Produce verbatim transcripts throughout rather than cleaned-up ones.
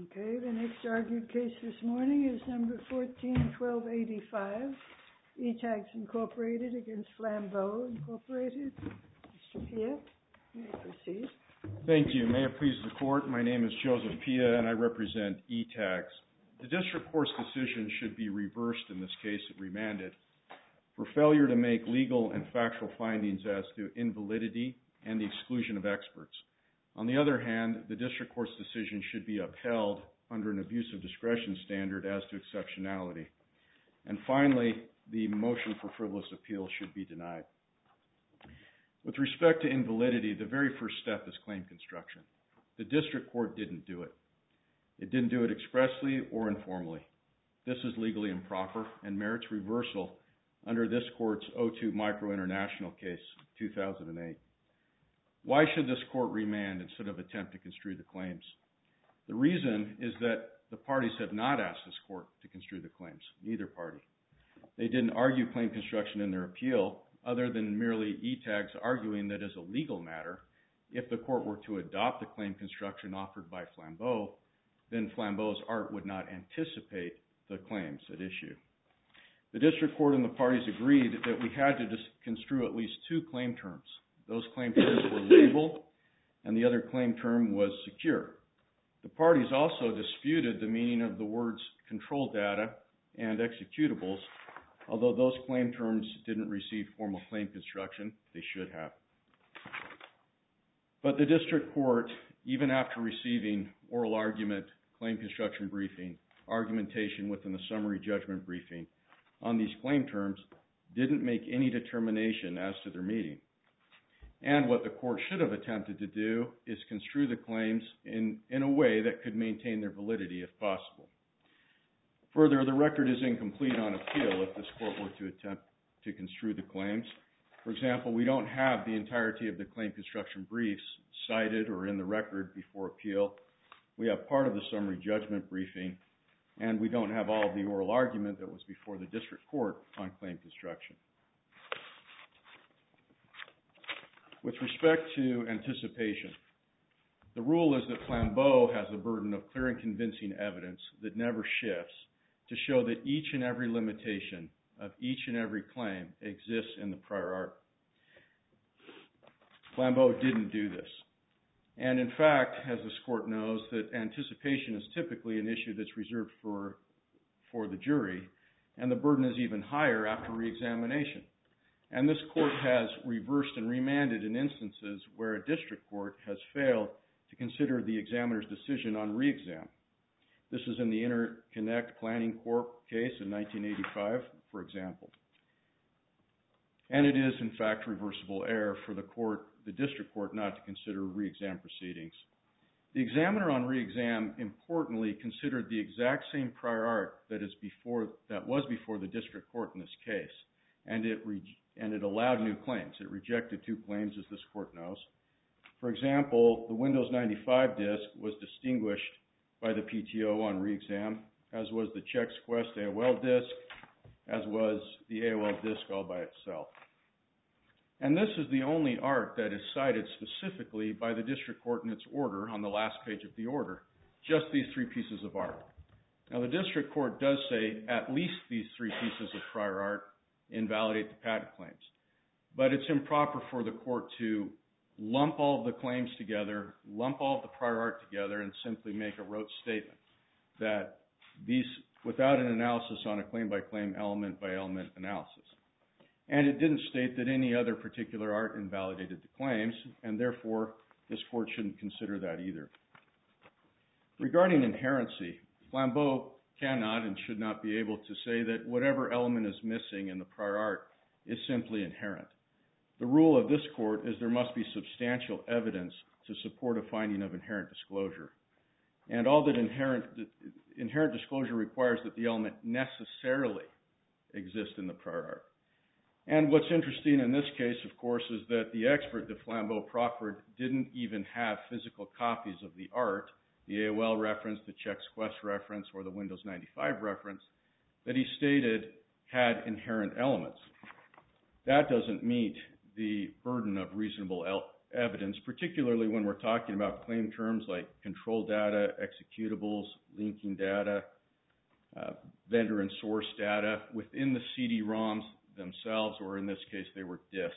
Okay, the next argued case this morning is number fourteen twelve eighty-five, E-Tags Incorporated against Flambeau Incorporated. Mister Pia, you may proceed. Thank you. May it please the Court, my name is Joseph Pia and I represent E-Tags. The District Court's decision should be reversed in this case and remanded for failure to make legal and factual findings as to invalidity and the exclusion of experts. On the other hand, the District Court's decision should be upheld under an abuse of discretion standard as to exceptionality. And finally, the motion for frivolous appeal should be denied. With respect to invalidity, the very first step is claim construction. The District Court didn't do it. It didn't do it expressly or informally. This is legally improper and merits reversal under this Court's O two Micro International case, two thousand eight. Why should this Court remand instead of attempt to construe the claims? The reason is that the parties have not asked this Court to construe the claims, neither party. They didn't argue claim construction in their appeal, other than merely E-Tags arguing that as a legal matter, if the Court were to adopt the claim construction offered by Flambeau, then Flambeau's art would not anticipate the claims at issue. The District Court and the parties agreed that we had to construe at least two claim terms. Those claim terms were label, and the other claim term was secure. The parties also disputed the meaning of the words control data and executables, although those claim terms didn't receive formal claim construction, they should have. But the District Court, even after receiving oral argument, claim construction briefing, argumentation within the summary judgment briefing on these claim terms, didn't make any determination as to their meaning. And what the Court should have attempted to do is construe the claims in, in a way that could maintain their validity if possible. Further, the record is incomplete on appeal if this Court were to attempt to construe the claims. For example, we don't have the entirety of the claim construction briefs cited or in the record before appeal. We have part of the summary judgment briefing, and we don't have all of the oral argument that was before the District Court on claim construction. With respect to anticipation, the rule is that Flambeau has the burden of clear and convincing evidence that never shifts to show that each and every limitation of each and every claim exists in the prior art. Flambeau didn't do this. And in fact, as this Court knows, that anticipation is typically an issue that's reserved for, for the jury, and the burden is even higher after reexamination. And this Court has reversed and remanded in instances where a District Court has failed to consider the examiner's decision on reexam. This is in the Interconnect Planning Corp case in nineteen eighty-five, for example. And it is, in fact, reversible error for the court, the District Court not to consider reexam proceedings. The examiner on reexam importantly considered the exact same prior art that is before that was before the District Court in this case, and it re and it allowed new claims. It rejected two claims, as this Court knows. For example, the Windows ninety-five disk was distinguished by the P T O on reexam, as was the Chex Quest A O L disk, as was the A O L disk all by itself. And this is the only art that is cited specifically by the District Court in its order on the last page of the order, just these three pieces of art. Now, the District Court does say at least these three pieces of prior art invalidate the patent claims. But it's improper for the Court to lump all of the claims together, lump all of the prior art together, and simply make a rote statement that these, without an analysis on a claim-by-claim, element-by-element analysis. And it didn't state that any other particular art invalidated the claims, and therefore this Court shouldn't consider that either. Regarding inherency, Flambeau cannot and should not be able to say that whatever element is missing in the prior art is simply inherent. The rule of this Court is there must be substantial evidence to support a finding of inherent disclosure. And all that inherent, inherent disclosure requires that the element necessarily exists in the prior art. And what's interesting in this case, of course, is that the expert that Flambeau proffered didn't even have physical copies of the art, the A O L reference, the Chex Quest reference, or the Windows ninety-five reference, that he stated had inherent elements. That doesn't meet the burden of reasonable el evidence, particularly when we're talking about claim terms like control data, executables, linking data, uh, vendor and source data within the C D ROMs themselves, or in this case, they were disks.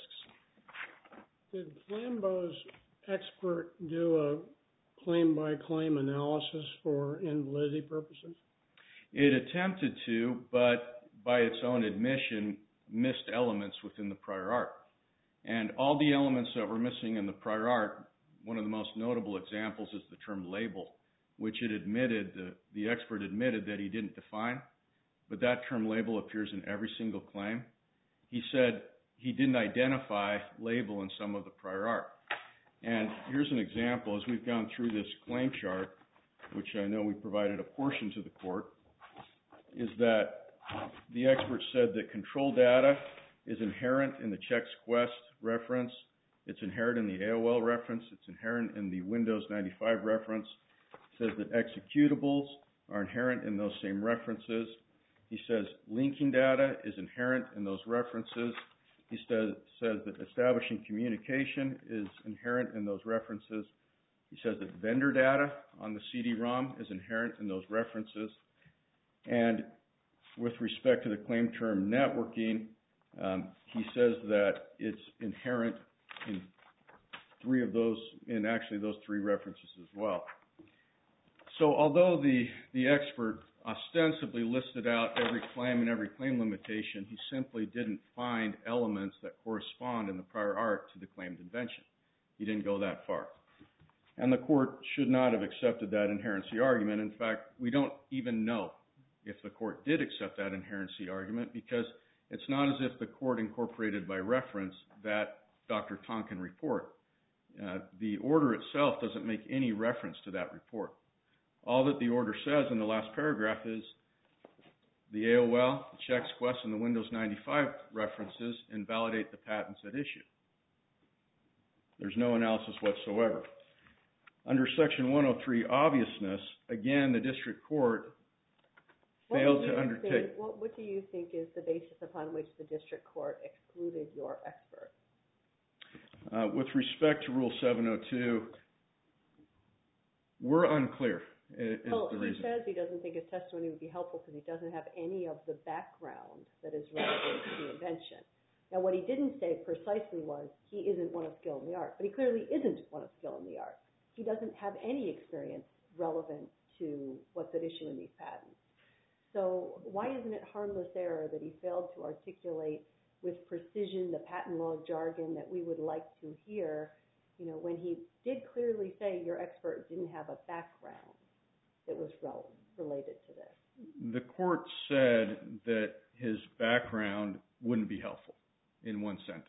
Did Flambeau's expert do a claim-by-claim analysis for invalidity purposes? It attempted to, but by its own admission, missed elements within the prior art. And all the elements that were missing in the prior art, one of the most notable examples is the term label, which it admitted, the, the expert admitted that he didn't define, but that term label appears in every single claim. He said he didn't identify label in some of the prior art. And here's an example. As we've gone through this claim chart, which I know we provided a portion to the court, is that the expert said that control data is inherent in the Chex Quest reference. It's inherent in the A O L reference. It's inherent in the Windows ninety-five reference. It says that executables are inherent in those same references. He says linking data is inherent in those references. He says, says that establishing communication is inherent in those references. He says that vendor data on the C D ROM is inherent in those references. And with respect to the claim term networking, um, he says that it's inherent in three of those, in actually those three references as well. So although the, the expert ostensibly listed out every claim and every claim limitation, he simply didn't find elements that correspond in the prior art to the claimed invention. He didn't go that far. And the court should not have accepted that inherency argument. In fact, we don't even know if the court did accept that inherency argument, because it's not as if the court incorporated by reference that Doctor Tonkin report. Uh, the order itself doesn't make any reference to that report. All that the order says in the last paragraph is the A O L, the Chex Quest, and the Windows ninety-five references invalidate the patents at issue. There's no analysis whatsoever. Under Section one oh three obviousness, again, the district court failed to undertake. Think, what, what do you think is the basis upon which the district court excluded your expert? Uh, with respect to Rule seven oh two, we're unclear. Is well, the he reason. says he doesn't think his testimony would be helpful because he doesn't have any of the background that is relevant to the invention. Now, what he didn't say precisely was he isn't one of skill in the art, but he clearly isn't one of skill in the art. He doesn't have any experience relevant to what's at issue in these patents. So why isn't it harmless error that he failed to articulate with precision the patent law jargon that we would like to hear, you know, when he did clearly say your expert didn't have a background that was relevant, related to this? The court said that his background wouldn't be helpful in one sentence.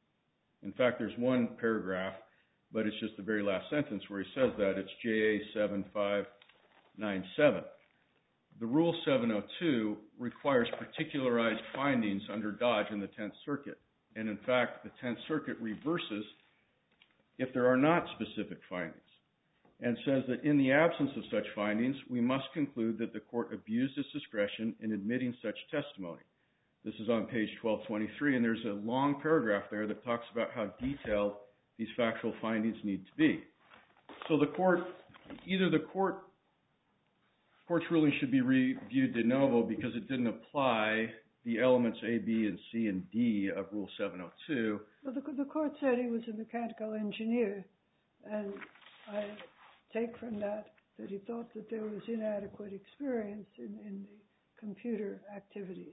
In fact, there's one paragraph, but it's just the very last sentence where he says that. It's J A seven five nine seven. The Rule seven oh two requires particularized findings under Dodge in the Tenth Circuit. And in fact, the Tenth Circuit reverses if there are not specific findings, and says that in the absence of such findings, we must conclude that the court abused its discretion in admitting such testimony. This is on page twelve twenty-three, and there's a long paragraph there that talks about how detailed these factual findings need to be. So the court, either the court, court's ruling should be reviewed de novo because it didn't apply the elements A, B, and C, and D of Rule seven oh two. Well, the, the court said he was a mechanical engineer, and I take from that that he thought that there was inadequate experience in, in the computer activities.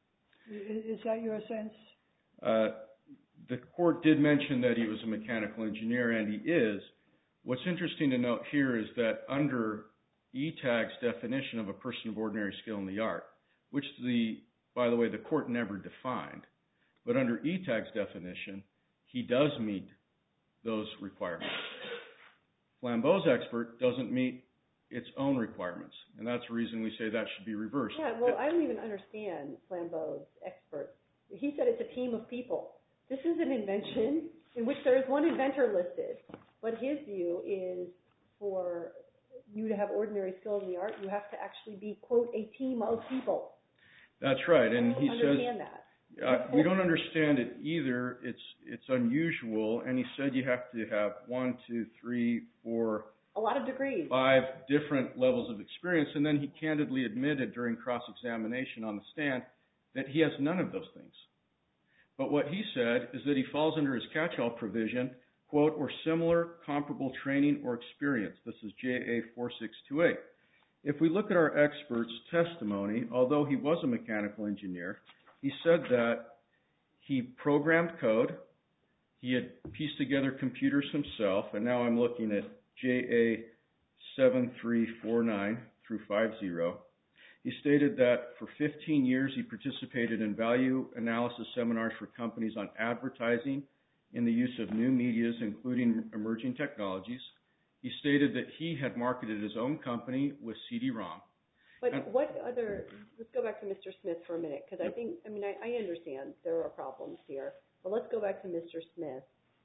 Is, is that your sense? Uh, the court did mention that he was a mechanical engineer, and he is. What's interesting to note here is that under E TAG's definition of a person of ordinary skill in the art, which the, by the way, the court never defined, but under E TAG's definition, he does meet those requirements. Flambeau's expert doesn't meet its own requirements, and that's the reason we say that should be reversed. Yeah, well, I don't even understand Flambeau's expert. He said it's a team of people. This is an invention in which there is one inventor listed, but his view is for you to have ordinary skills in the art, you have to actually be, quote, a team of people. That's right, and I don't he understand says, that. Uh, we don't understand it either. It's it's unusual, and he said you have to have one, two, three, four, a lot of degrees, five different levels of experience, and then he candidly admitted during cross-examination on the stand that he has none of those things. But what he said is that he falls under his catch-all provision, quote, or similar comparable training or experience. This is J A four six two eight. If we look at our expert's testimony, although he was a mechanical engineer, he said that he programmed code, he had pieced together computers himself, and now I'm looking at J A seven three four nine through fifty. He stated that for fifteen years he participated in value analysis seminars for companies on advertising in the use of new medias, including emerging technologies. He stated that he had marketed his own company with C D ROM. But and what other, let's go back to Mister Smith for a minute, because I think, I mean, I, I understand there are problems here, but let's go back to Mister Smith.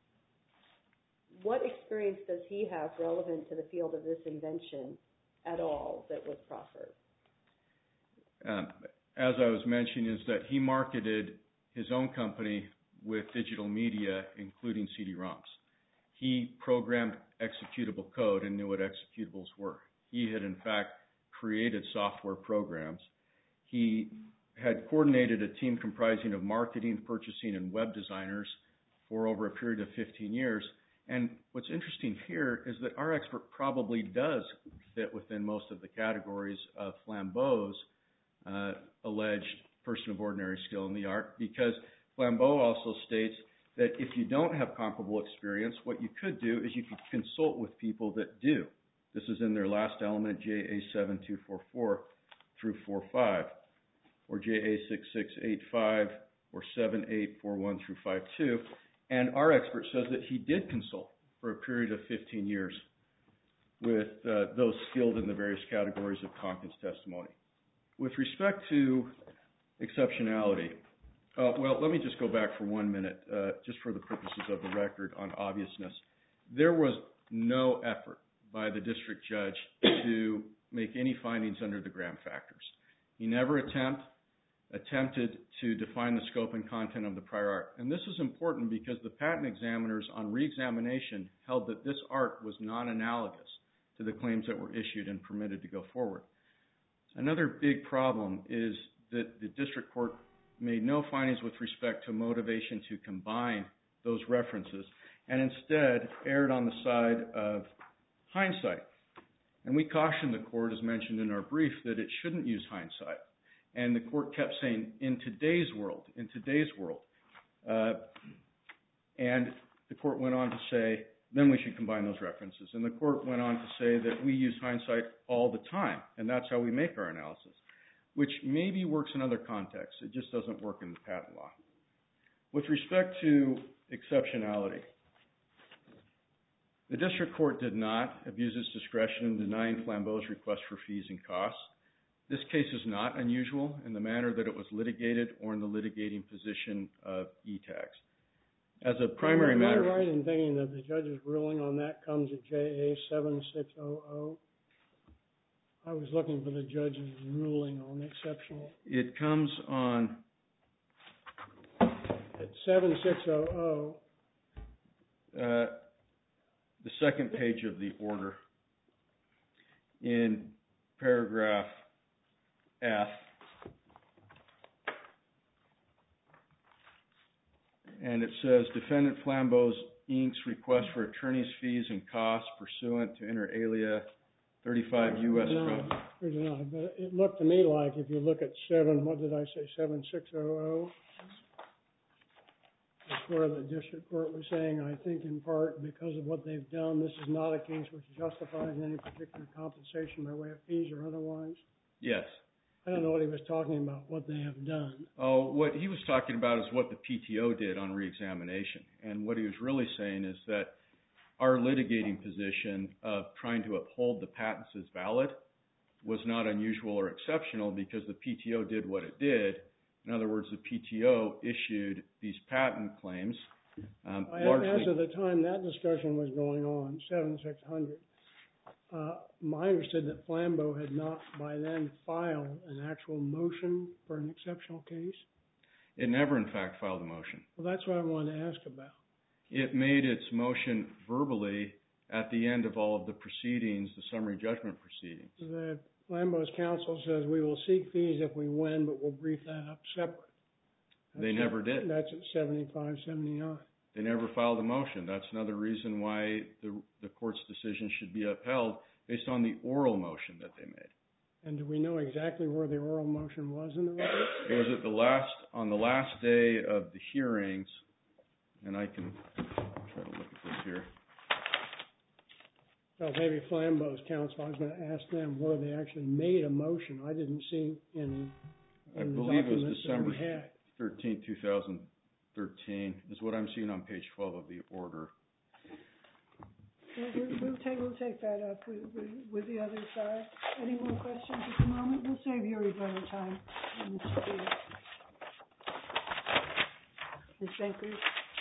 What experience does he have relevant to the field of this invention at all that was proffered? Um, as I was mentioning, is that he marketed his own company with digital media, including C D ROMs. He programmed executable code and knew what executables were. He had, in fact, created software programs. He had coordinated a team comprising of marketing, purchasing, and web designers for over a period of fifteen years. And what's interesting here is that our expert probably does fit within most of the categories of Flambeau's uh, alleged person of ordinary skill in the art, because Flambeau also states that if you don't have comparable experience, what you could do is you could consult with people that do. This is in their last element, J A seven two four four through forty-five, or J A six six eight five, or seven eight four one through fifty-two. And our expert says that he did consult for a period of fifteen years with uh, those skilled in the various categories of Tonkin's testimony. With respect to exceptionality, uh, well, let me just go back for one minute, uh, just for the purposes of the record on obviousness. There was no effort by the district judge to make any findings under the Graham factors. He never attempt, attempted to define the scope and content of the prior art. And this is important because the patent examiners on reexamination held that this art was non-analogous to the claims that were issued and permitted to go forward. Another big problem is that the district court made no findings with respect to motivation to combine those references, and instead erred on the side of hindsight. And we cautioned the court, as mentioned in our brief, that it shouldn't use hindsight. And the court kept saying, in today's world, in today's world. Uh, and the court went on to say, then we should combine those references. And the court went on to say that we use hindsight all the time, and that's how we make our analysis, which maybe works in other contexts. It just doesn't work in the patent law. With respect to exceptionality, the district court did not abuse its discretion in denying Flambeau's request for fees and costs. This case is not unusual in the manner that it was litigated or in the litigating position of E TAGS. As a primary matter... Am I right in thinking that the judge's ruling on that comes at J A seven six hundred? I was looking for the judge's ruling on exceptional. It comes on... At seven six hundred. Uh, the second page of the order, in paragraph F, and it says, Defendant Flambeau's Incorporated's request for attorney's fees and costs pursuant to inter alia thirty-five U S No, there's not. But it looked to me like if you look at seven, what did I say, seven six hundred? That's where the district court was saying, I think in part because of what they've done, this is not a case which justifies any particular compensation by way of fees or otherwise. Yes. I don't know what he was talking about, what they have done. Oh, what he was talking about is what the P T O did on reexamination. And what he was really saying is that our litigating position of trying to uphold the patents as valid was not unusual or exceptional because the P T O did what it did. In other words, the P T O issued these patent claims. Um, largely, as of the time that discussion was going on, seven six hundred, uh, I understood that Flambeau had not by then filed an actual motion for an exceptional case. It never, in fact, filed a motion. Well, that's what I wanted to ask about. It made its motion verbally at the end of all of the proceedings, the summary judgment proceedings. The Flambeau's counsel says we will seek fees if we win, but we'll brief that up separate. That's They never at, did. That's at seventy-five seventy-nine. They never filed a motion. That's another reason why the, the court's decision should be upheld based on the oral motion that they made. And do we know exactly where the oral motion was in the record? It was at the last, on the last day of the hearings, and I can try to look at this here. Well, maybe Flambeau's counsel, I was going to ask them where they actually made a motion. I didn't see any. I believe it was December thirteenth, two thousand thirteen, is what I'm seeing on page twelve of the order. Well, we'll, we'll, take, we'll take that up with, with, with the other side. Any more questions at the moment? We'll save your rebuttal time, Mister Peter. Miz Bankers.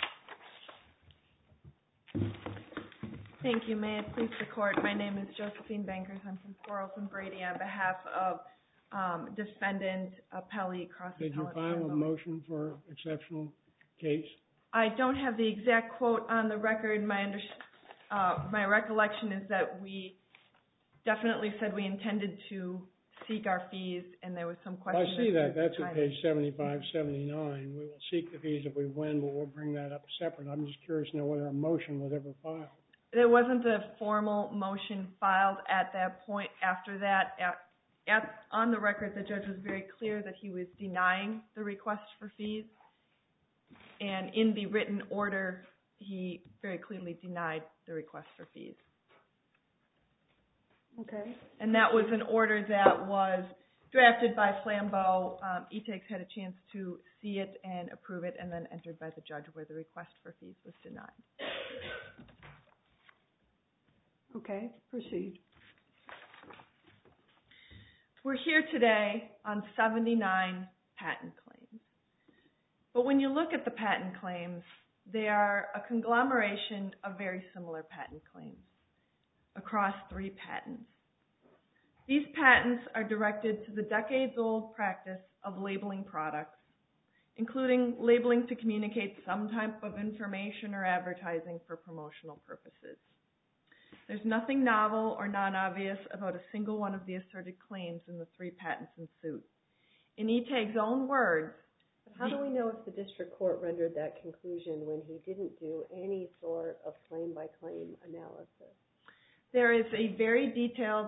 Thank you. May it please the court. My name is Josephine Bankers. I'm from Quarles and Brady on behalf of um, defendant appellee cross. Did you file a motion for exceptional case? I don't have the exact quote on the record. My under, uh, my recollection is that we definitely said we intended to seek our fees, and there was some question. Well, I see that. That's at page seventy-five seventy-nine. We will seek the fees if we win, but we'll bring that up separate. I'm just curious to know whether a motion was ever filed. There wasn't a formal motion filed at that point. After that, at, at, on the record, the judge was very clear that he was denying the request for fees. And in the written order, he very clearly denied the request for fees. Okay. And that was an order that was drafted by Flambeau. Um, E T A G had a chance to see it and approve it, and then entered by the judge where the request for fees was denied. Okay, proceed. We're here today on seventy-nine patent claims. But when you look at the patent claims, they are a conglomeration of very similar patent claims across three patents. These patents are directed to the decades-old practice of labeling products, including labeling to communicate some type of information or advertising for promotional purposes. There's nothing novel or non-obvious about a single one of the asserted claims in the three patents in suit. In E T A G's own words, how do we know if the district court rendered that conclusion when he didn't do any sort of claim-by-claim analysis? There is a very detailed...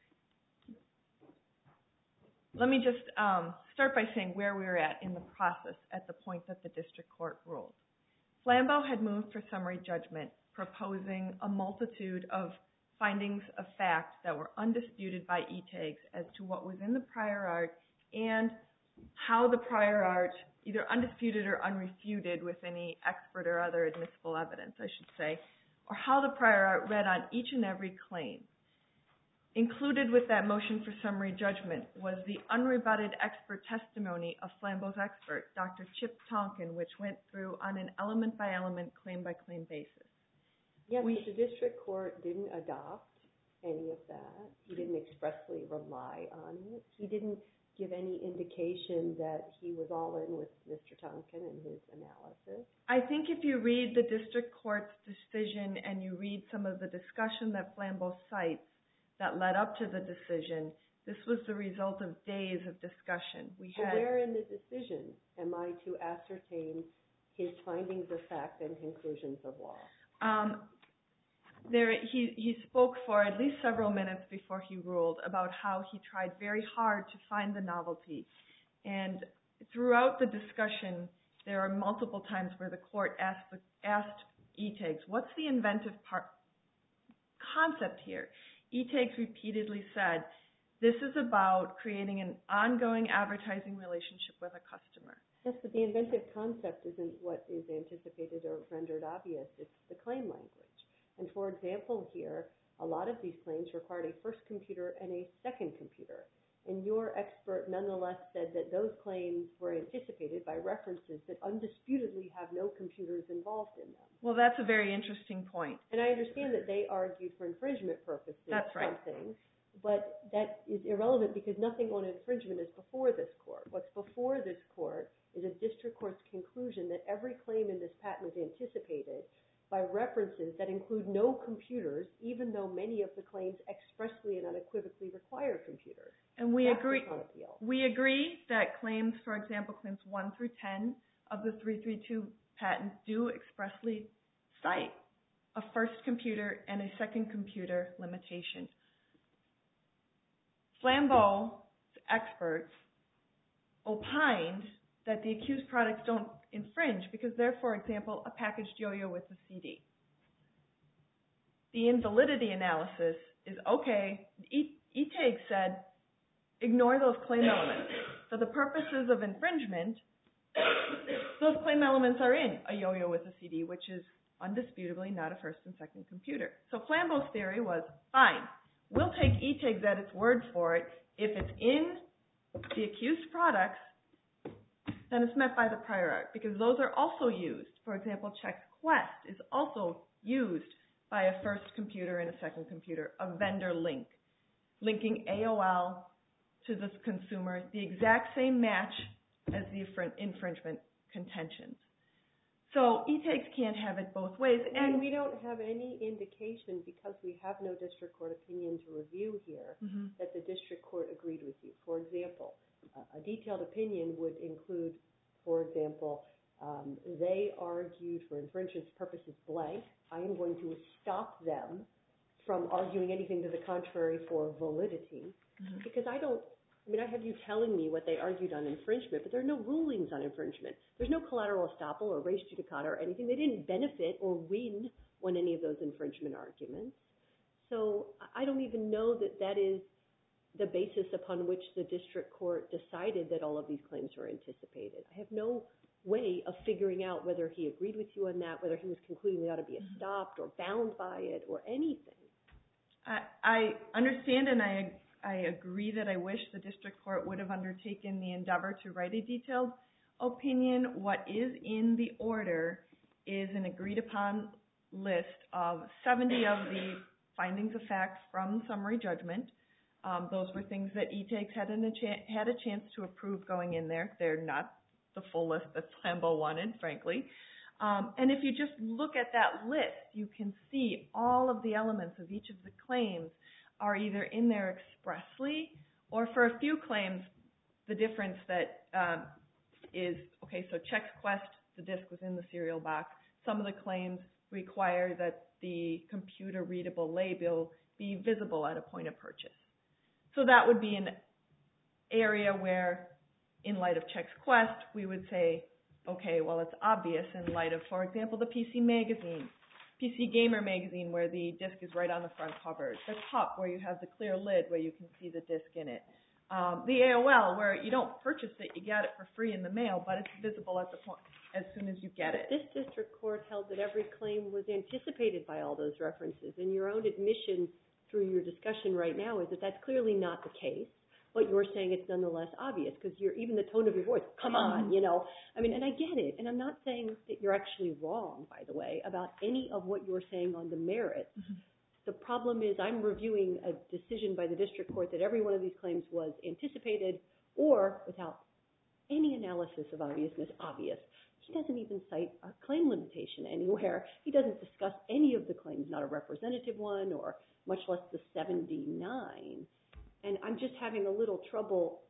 Let me just um, start by saying where we were at in the process at the point that the district court ruled. Flambeau had moved for summary judgment, proposing a multitude of findings of fact that were undisputed by E T A G as to what was in the prior art and how the prior art, either undisputed or unrefuted with any expert or other admissible evidence, I should say, or how the prior art read on each and every claim. Included with that motion for summary judgment was the unrebutted expert testimony of Flambeau's expert, Doctor Chip Tonkin, which went through on an element-by-element, claim-by-claim basis. Yes, we, but the district court didn't adopt any of that. He didn't expressly rely on it. He didn't give any indication that he was all in with Mister Tonkin and his analysis. I think if you read the district court's decision and you read some of the discussion that Flambeau cites that led up to the decision, this was the result of days of discussion. We had. But where in the decision am I to ascertain his findings of fact and conclusions of law? Um, there, he, he spoke for at least several minutes before he ruled about how he tried very hard to find the novelty. And throughout the discussion, there are multiple times where the court asked, asked E T A G, what's the inventive part, concept here? E T A G repeatedly said, this is about creating an ongoing advertising relationship with a customer. Yes, but the inventive concept isn't what is anticipated or rendered obvious. It's the claim language. And for example here, a lot of these claims required a first computer and a second computer. And your expert nonetheless said that those claims were anticipated by references that undisputedly have no computers involved in them. Well, that's a very interesting point. And I understand that they argued for infringement purposes That's right. something, but that is irrelevant because nothing on infringement is before this court. What's before this court is a district court's conclusion that every claim in this patent is anticipated by references that include no computers, even though many of the claims expressly and unequivocally require computers. And we That's agree. on appeal. We agree that claims, for example, claims one through ten of the three thirty-two patent do expressly cite a first computer and a second computer limitation. Flambeau's experts opined that the accused products don't infringe because they're, for example, a packaged yo-yo with a C D. The invalidity analysis is okay. E T A G said, ignore those claim elements. For the purposes of infringement, those claim elements are in a yo-yo with a C D, which is undisputably not a first and second computer. So Flambeau's theory was, fine, we'll take E T A G at its word for it. If it's in the accused products, then it's met by the prior art, because those are also used. For example, Chex Quest is also used by a first computer and a second computer, a vendor link, linking A O L to the consumer, the exact same match as the infringement contentions. So E T A G can't have it both ways. And, and we don't have any indication, because we have no district court opinion to review here, mm-hmm. that the district court agreed with you. For example, a detailed opinion would include, for example, um, they argued for infringement purposes blank. I am going to stop them from arguing anything to the contrary for validity, mm-hmm. because I don't, I mean, I have you telling me what they argued on infringement, but there are no rulings on infringement. There's no collateral estoppel or res judicata or anything. They didn't benefit or win on any of those infringement arguments. So I don't even know that that is the basis upon which the district court decided that all of these claims were anticipated. I have no way of figuring out whether he agreed with you on that, whether he was concluding they ought to be stopped or bound by it or anything. I, I understand, and I I agree that I wish the district court would have undertaken the endeavor to write a detailed opinion. What is in the order is an agreed-upon list of seventy of the findings of fact from summary judgment. Um, those were things that E T A G had, an, a had a chance to approve going in there. They're not the full list that Flambeau wanted, frankly. Um, and if you just look at that list, you can see all of the elements of each of the claims are either in there expressly, or for a few claims, the difference that um, is, okay, so Chex Quest, the disc was in the cereal box. Some of the claims require that the computer-readable label be visible at a point of purchase. So that would be an area where, in light of Chex Quest, we would say, okay, well, it's obvious in light of, for example, the P C Magazine, P C Gamer magazine, where the disc is right on the front cover. The Pup, where you have the clear lid where you can see the disc in it. Um, the A O L, where you don't purchase it, you get it for free in the mail, but it's visible at the point as soon as you get it. This district court held that every claim was anticipated by all those references, and your own admission through your discussion right now is that that's clearly not the case, but you're saying it's nonetheless obvious, because you're even the tone of your voice, come on, you know. I mean, and I get it, and I'm not saying that you're actually wrong, by the way, about any of what you're saying on the merits. Mm-hmm. The problem is I'm reviewing a decision by the district court that every one of these claims was anticipated or, without any analysis of obviousness, obvious. He doesn't even cite a claim limitation anywhere. He doesn't discuss any of the claims, not a representative one or much less the seventy-nine. And I'm just having a little trouble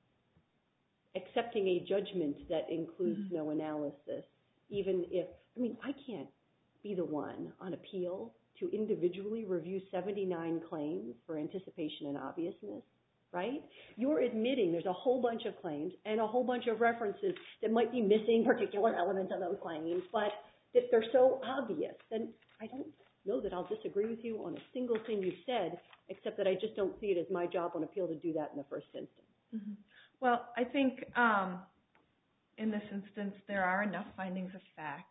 accepting a judgment that includes mm-hmm. no analysis, even if, I mean, I can't be the one on appeal to individually review seventy-nine claims for anticipation and obviousness, right? You're admitting there's a whole bunch of claims and a whole bunch of references that might be missing particular elements of those claims, but if they're so obvious, then I don't know that I'll disagree with you on a single thing you said, except that I just don't see it as my job on appeal to do that in the first instance. Mm-hmm. Well, I think um, in this instance there are enough findings of fact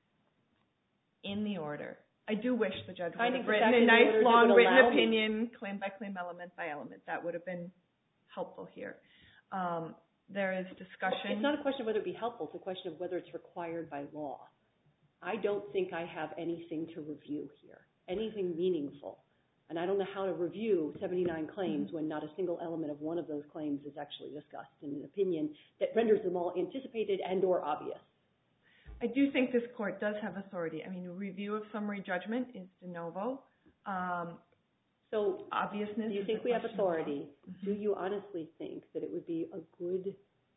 in the order. I do wish the judge would have written a nice, long, written opinion, claim by claim, element by element. That would have been helpful here. Um, there is discussion. It's not a question of whether it would be helpful. It's a question of whether it's required by law. I don't think I have anything to review here, anything meaningful. And I don't know how to review seventy-nine claims when not a single element of one of those claims is actually discussed in an opinion that renders them all anticipated and or obvious. I do think this court does have authority. I mean, a review of summary judgment is de novo. Um, so obviousness. Do you think we have authority? Mm-hmm. Do you honestly think that it would be a good,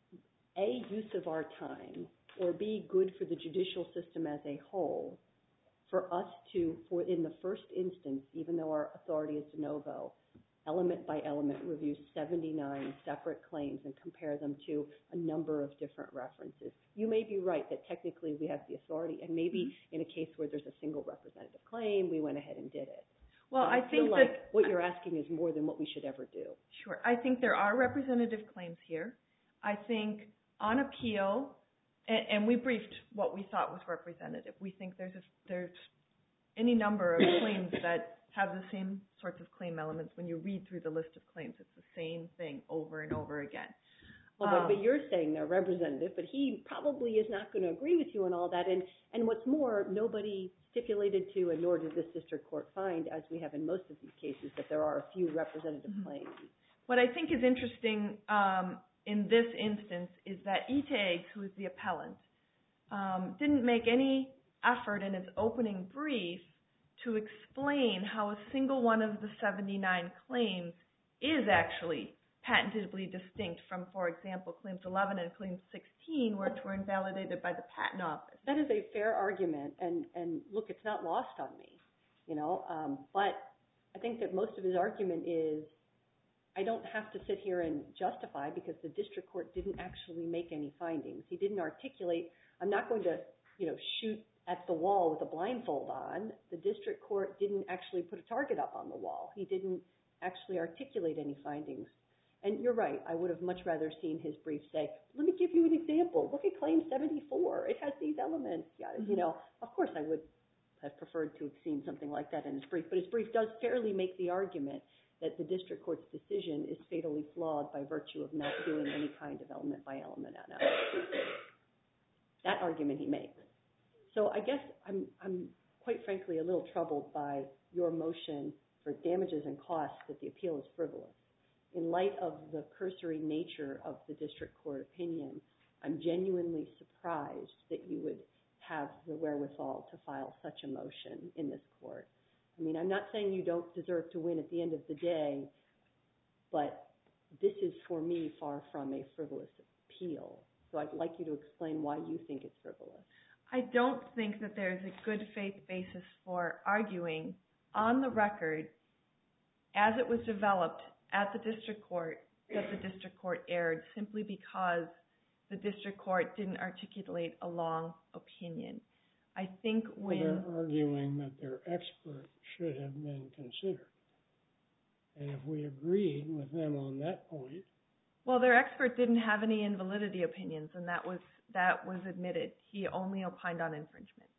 A, use of our time, or B, good for the judicial system as a whole, for us to, for in the first instance, even though our authority is de novo, element by element review seventy-nine separate claims and compare them to a number of different references? You may be right that technically we have the authority, and maybe in a case where there's a single representative claim, we went ahead and did it. Well, I, I feel think like that what you're asking is more than what we should ever do. Sure. I think there are representative claims here. I think on appeal, and, and we briefed what we thought was representative. We think there's a, there's any number of claims that have the same sorts of claim elements. When you read through the list of claims, it's the same thing over and over again. Well, um, but, but you're saying they're representative, but he probably is not going to agree with you on all that. And, and what's more, nobody stipulated to, and nor did this district court find, as we have in most of these cases, that there are a few representative mm-hmm. claims. What I think is interesting um, in this instance is that E T A G S, who is the appellant, um, didn't make any effort in its opening brief to explain how a single one of the seventy-nine claims is actually patentably distinct from, for example, claims eleven and claims sixteen, which were invalidated by the Patent Office. That is a fair argument, and, and look, it's not lost on me, you know, um, but I think that most of his argument is, I don't have to sit here and justify because the district court didn't actually make any findings. He didn't articulate, I'm not going to, you know, shoot at the wall with a blindfold on. The district court didn't actually put a target up on the wall. He didn't actually articulate any findings. And you're right, I would have much rather seen his brief say, let me give you an example. Look at claim seventy-four. It has these elements. Yeah, mm-hmm. You know, of course I would have preferred to have seen something like that in his brief, but his brief does fairly make the argument that the district court's decision is fatally flawed by virtue of not doing any kind of element by element analysis. That argument he makes. So I guess I'm, I'm quite frankly a little troubled by your motion for damages and costs that the appeal is frivolous. In light of the cursory nature of the district court opinion, I'm genuinely surprised that you would have the wherewithal to file such a motion in this court. I mean, I'm not saying you don't deserve to win at the end of the day, but this is for me far from a frivolous appeal. So I'd like you to explain why you think it's frivolous. I don't think that there's a good faith basis for arguing on the record as it was developed at the district court that the district court erred simply because the district court didn't articulate a long opinion. I think when... Well, they're arguing that their expert should have been considered. And if we agreed with them on that point... Well, their expert didn't have any invalidity opinions, and that was that was admitted. He only opined on infringement.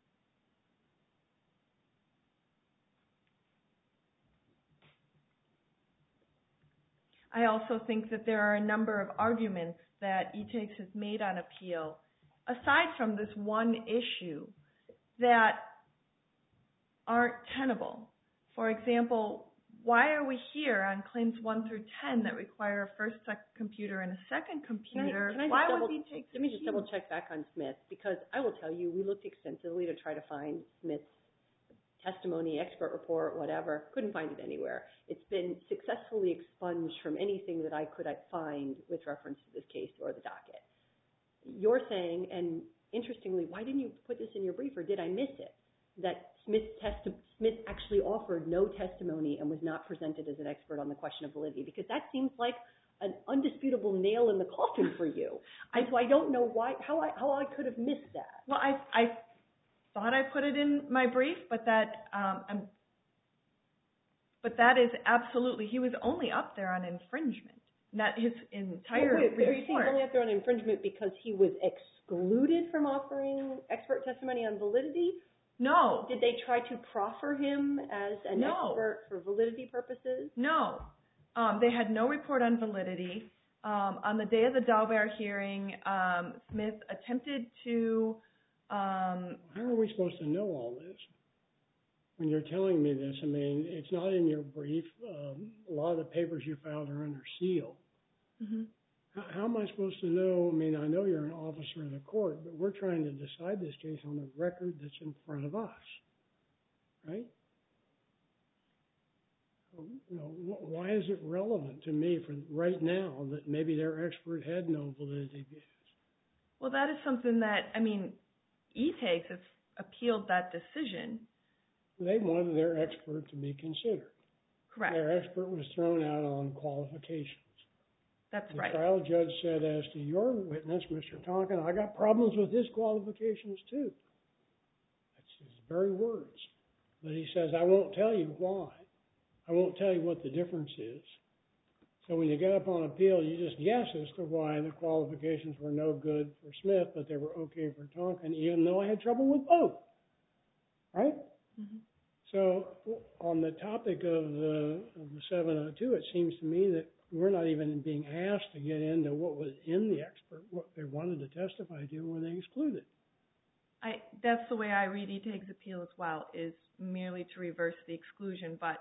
I also think that there are a number of arguments that E T A G S has made on appeal, aside from this one issue, that aren't tenable. For example, why are we here on claims one through ten that require a first computer and a second computer? Can I, can I why double, would E T A G S? Let me just double check back on Smith, because I will tell you, we looked extensively to try to find Smith's testimony, expert report, whatever. Couldn't find it anywhere. It's been successfully expunged from anything that I could find with reference to this case or the docket. You're saying, and interestingly, why didn't you put this in your brief, or did I miss it, that Smith, testi- Smith actually offered no testimony and was not presented as an expert on the question of validity? Because that seems like an undisputable nail in the coffin for you. I, so I don't know why, how I, how I could have missed that. Well, I, I thought I put it in my brief, but that, um, I'm, but that is absolutely, he was only up there on infringement. Not his entire wait, wait, report. Are you saying only up there on infringement because he was excluded from offering expert testimony on validity? No. Did they try to proffer him as an no. expert for validity purposes? No. Um, they had no report on validity. Um, on the day of the Daubert hearing, um, Smith attempted to... Um, How are we supposed to know all this? when you're telling me this, I mean, it's not in your brief. Um, a lot of the papers you filed are under seal. Mm-hmm. How, how am I supposed to know? I mean, I know you're an officer of the court, but we're trying to decide this case on the record that's in front of us, right? You know, wh- why is it relevant to me for right now that maybe their expert had no validity views? Well, that is something that, I mean, E-Takes has appealed that decision. They wanted their expert to be considered. Correct. Their expert was thrown out on qualifications. That's the right. The trial judge said, as to your witness, Mister Tonkin, I got problems with his qualifications too. That's his very words. But he says, I won't tell you why. I won't tell you what the difference is. So when you get up on appeal, you just guess as to why the qualifications were no good for Smith, but they were okay for Tonkin, even though I had trouble with both. Right? Mm-hmm. So on the topic of the, of the seven oh two, it seems to me that we're not even being asked to get into what was in the expert, what they wanted to testify to, or they excluded. I, that's the way I read E-Takes' appeal as well, is merely to reverse the exclusion. But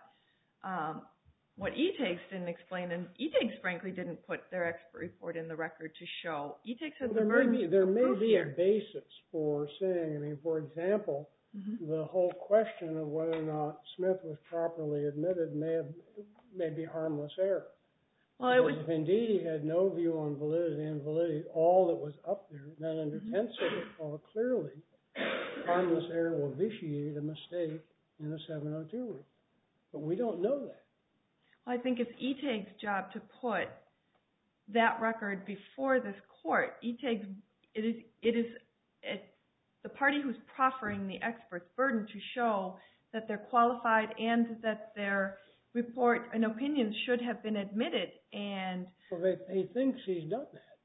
um, what E-Takes didn't explain, and E-Takes frankly didn't put their expert report in the record to show. E-Takes has well, the there burden may be, there of may proof be here. a basis for saying, I mean, for example, mm-hmm. the whole question of whether or not Smith was properly admitted may have may be harmless error. Well, it was, if indeed he had no view on validity and validity, all that was up there, then under mm-hmm. Tenth Circuit law, clearly, harmless error will vitiate a mistake in the seven oh two rule. But we don't know that. Well, I think it's E-Takes' job to put that record before this court. E-Takes, it is, it is it, the party who's proffering the expert's burden to show that they're qualified and that their report and opinions should have been admitted. And well, they, he thinks he's done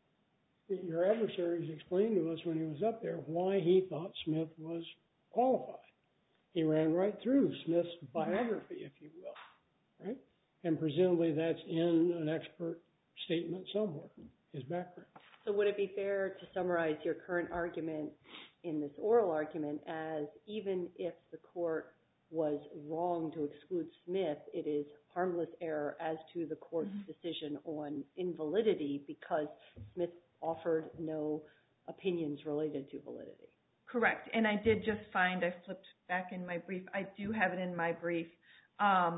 that. Your adversaries explained to us when he was up there why he thought Smith was qualified. He ran right through Smith's biography, if you will, right? And presumably that's in an expert statement somewhere, his background. So would it be fair to summarize your current argument in this oral argument as even if the court was wrong to exclude Smith, it is harmless error as to the court's mm-hmm. decision on invalidity because Smith offered no opinions related to validity? Correct. And I did just find, I flipped back in my brief, I do have it in my brief, um,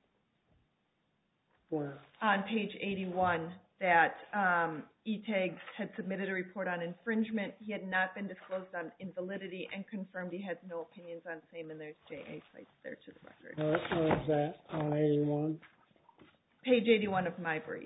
Where? On page eighty-one, that um, E-Takes had submitted a report on infringement. He had not been disclosed on invalidity and confirmed he had no opinions on same, and there's J A sites there to the record. Where is that, on eighty-one? Page eighty-one of my brief.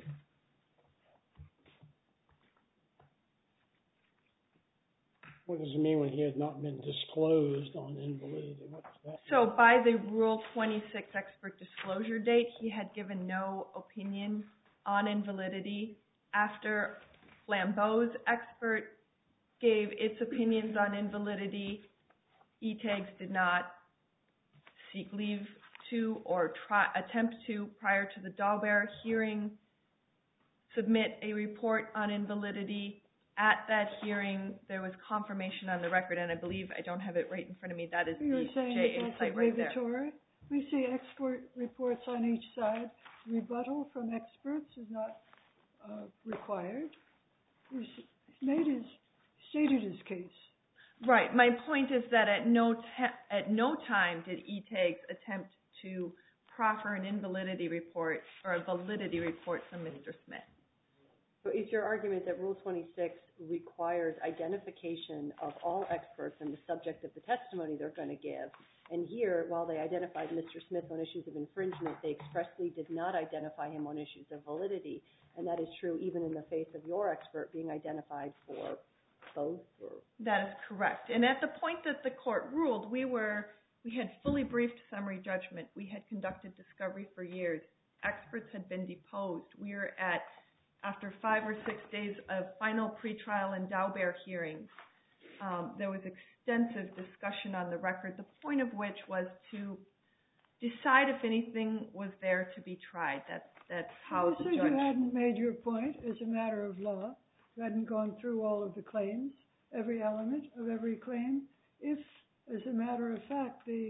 What does it mean when he had not been disclosed on invalidity? What's that? So by the Rule twenty-six expert disclosure date, he had given no opinion on invalidity. After Flambeau's expert gave its opinions on invalidity, E-Takes did not seek leave to or try, attempt to, prior to the Daubert hearing, submit a report on invalidity. At that hearing, there was confirmation on the record, and I believe, I don't have it right in front of me, that is You're the saying J that A that's site right there. obligatory? We see expert reports on each side. Rebuttal from experts is not uh, required. He's made his, stated his case. Right. My point is that at no, te- at no time did E-Takes attempt to proffer an invalidity report or a validity report from Mister Smith. So is your argument that Rule twenty-six requires identification of all experts and the subject of the testimony they're going to give? And here, while they identified Mister Smith on issues of infringement, they expressly did not identify him on issues of validity. And that is true even in the face of your expert being identified for both? Or? That is correct. And at the point that the court ruled, we were, we had fully briefed summary judgment. We had conducted discovery for years. Experts had been deposed. We were at After five or six days of final pretrial and Daubert hearings, um, there was extensive discussion on the record, the point of which was to decide if anything was there to be tried. That's, that's how you the said judge... you hadn't made your point as a matter of law. You hadn't gone through all of the claims, every element of every claim. If, as a matter of fact, the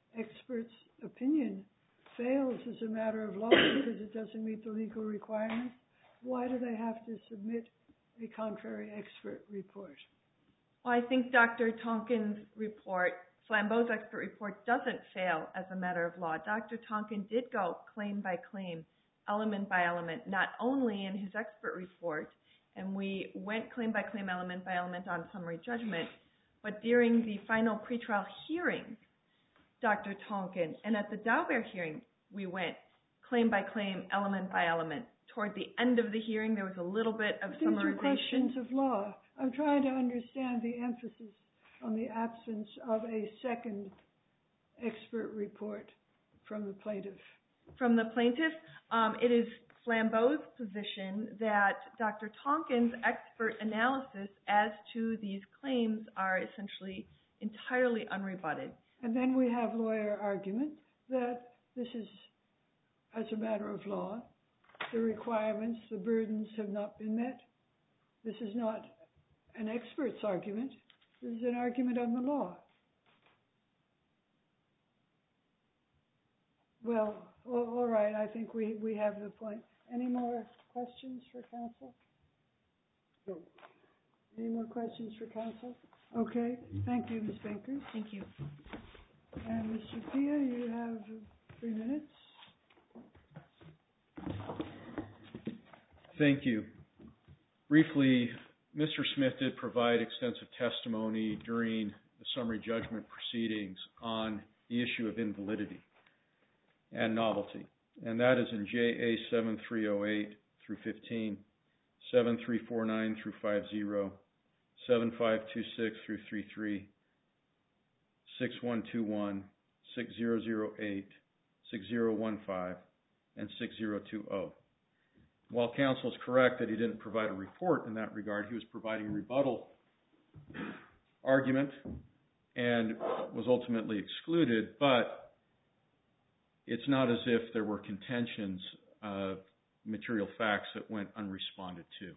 expert's opinion fails as a matter of law because it doesn't meet the legal requirements, why do they have to submit a contrary expert report? Well, I think Doctor Tonkin's report, Flambeau's expert report, doesn't fail as a matter of law. Doctor Tonkin did go claim by claim, element by element, not only in his expert report, and we went claim by claim, element by element on summary judgment, but during the final pretrial hearing, Doctor Tonkin, and at the Daubert hearing, we went claim by claim, element by element. Toward the end of the hearing, there was a little bit of These summarization. are questions of law. I'm trying to understand the emphasis on the absence of a second expert report from the plaintiff. From the plaintiff, um, it is Flambeau's position that Doctor Tonkin's expert analysis as to these claims are essentially entirely unrebutted. And then we have lawyer argument that this is, as a matter of law, the requirements, the burdens have not been met. This is not an expert's argument. This is an argument on the law. Well, all right, I think we, we have the point. Any more questions for counsel? No. Any more questions for counsel? Okay, thank you, Miz Bankers. Thank you. And Mister Pia, you have three minutes. Thank you. Briefly, Mister Smith did provide extensive testimony during the summary judgment proceedings on the issue of invalidity and novelty. And that is in J A seven three oh eight through fifteen, seven three four nine through fifty, seven five two six through thirty-three, six one two one, six zero zero eight, six zero one five, and six zero two zero. While counsel is correct that he didn't provide a report in that regard, he was providing a rebuttal argument and was ultimately excluded, but it's not as if there were contentions of material facts that went unresponded to.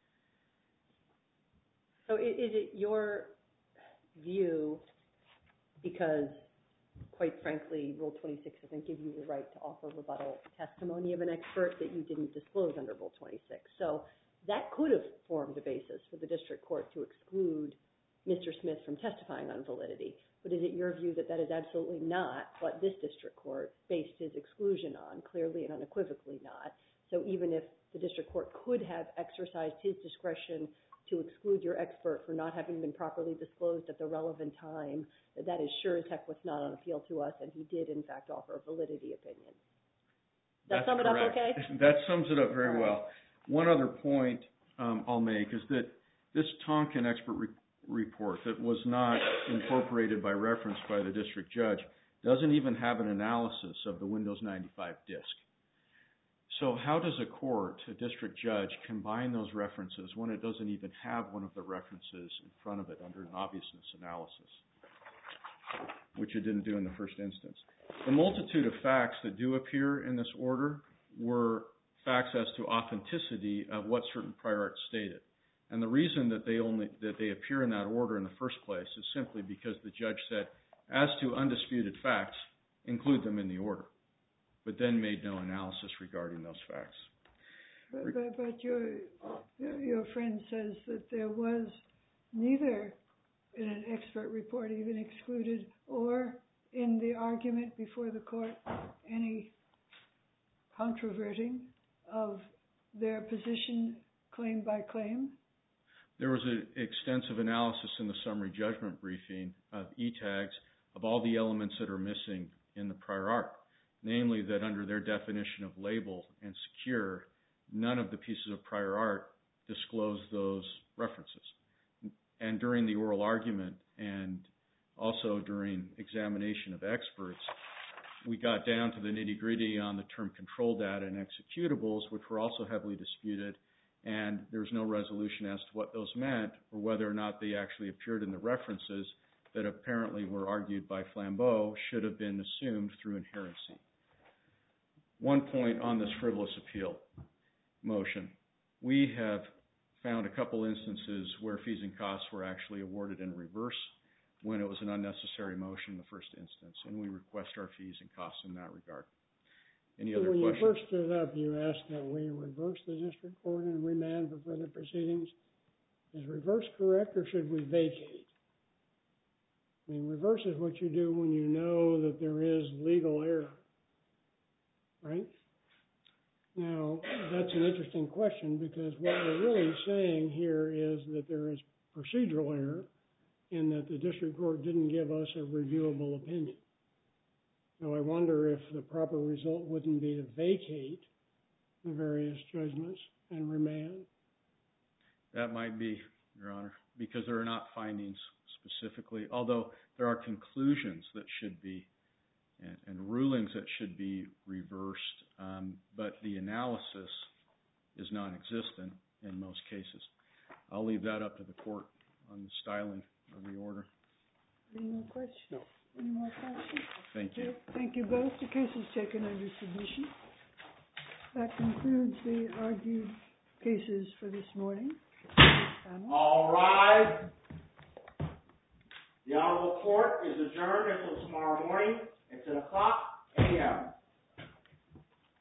So is it your view, because quite frankly, Rule twenty-six doesn't give you the right to offer rebuttal testimony of an expert, that you didn't disclose under Rule twenty-six? So that could have formed a basis for the district court to exclude Mister Smith from testifying on validity. But is it your view that that is absolutely not what this district court based his exclusion on, clearly and unequivocally not? So even if the district court could have exercised his discretion to exclude your expert for not having been properly disclosed at the relevant time, that that is sure as heck what's not on appeal to us, and he did in fact offer a validity opinion. Does that sum it up okay? That sums it up very well. One other point um, I'll make is that this Tonkin expert re- report that was not incorporated by reference by the district judge doesn't even have an analysis of the Windows ninety-five disk. So how does a court, a district judge, combine those references when it doesn't even have one of the references in front of it under an obviousness analysis, which it didn't do in the first instance? The multitude of facts that do appear in this order were facts as to authenticity of what certain prior art stated. And the reason that they only that they appear in that order in the first place is simply because the judge said, as to undisputed facts, include them in the order, but then made no analysis regarding those facts. But, but, but your, your friend says that there was neither in an expert report even excluded or in the argument before the court any controverting of their position claim by claim? There was an extensive analysis in the summary judgment briefing of E TAGs of all the elements that are missing in the prior art, namely that under their definition of label and secure, none of the pieces of prior art disclose those references. And during the oral argument and also during examination of experts, we got down to the nitty-gritty on the term control data and executables, which were also heavily disputed, and there was no resolution as to what those meant or whether or not they actually appeared in the references that apparently were argued by Flambeau should have been assumed through inherency. One point on this frivolous appeal motion. We have found a couple instances where fees and costs were actually awarded in reverse when it was an unnecessary motion in the first instance, and we request our fees and costs in that regard. Any So other when questions? you first stood up, you asked that we reverse the district court and remand for further proceedings. Is reverse correct, or should we vacate? I mean, reverse is what you do when you know that there is legal error, right? Now, that's an interesting question, because what we're really saying here is that there is procedural error in that the district court didn't give us a reviewable opinion. So I wonder if the proper result wouldn't be to vacate the various judgments and remand. That might be, Your Honor, because there are not findings specifically, although there are conclusions that should be and, and rulings that should be reversed, um, but the analysis is non-existent in most cases. I'll leave that up to the court on the styling of the order. Any more questions? No. Any more questions? Thank you. Okay. Thank you both. The case is taken under submission. That concludes the argued cases for this morning. All rise. The Honorable Court is adjourned until tomorrow morning at ten o'clock a m